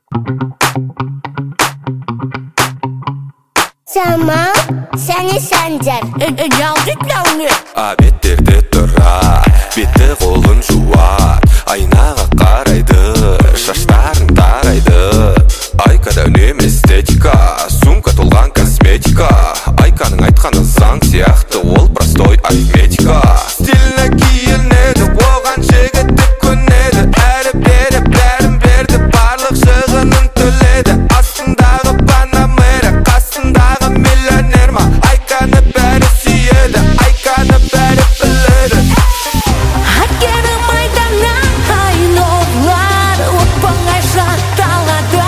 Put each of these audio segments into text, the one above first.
Сама, сәне сәндер Жалдытлауны Беттерде тұра, бетті қолын жуат, айнаға қарайды, шаштарын тарайды. Айкада үнем эстетика, сумка толған косметика. Айканың айтқаны заң сияқты, ол простой арифметика. Стиліне киінеді, оған жігітті көнеді. Әрі бері бәрін берді, барлық шығынын төледі. Астындағы панамера, қасындағы миллионер ма? Айканы бәрі сүйеді, айканы бәрі біледі. Әкені майдана айнолар Отпаңай жатталады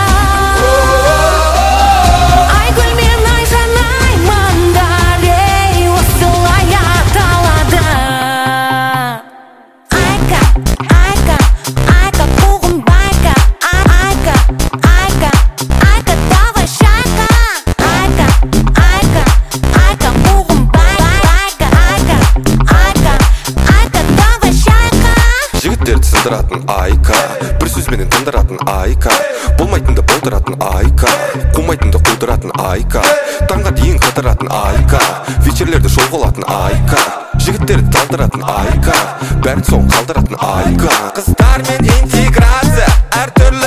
Айгүл мен Айжан Аймандар Ей, осылай аталады Айка, айка, айка, қуғын байка Айка, айка, айка, давай шайка Айка, айка, айка, қуғын байка Айка, айка, айка, давай шайка Жігіттерді сындыратын айка, бір сөзбенен тындыратын айка. Болмайтынды болдыратын айка, қумайтынды қудыратын айка. Таңға дейін қыдыратын айка, вечерлерді шоу қылатын айка. Жігіттерді талдыратын айка, бәрін соң қалдыратын айка. Қыздармен интеграция, әртүрлі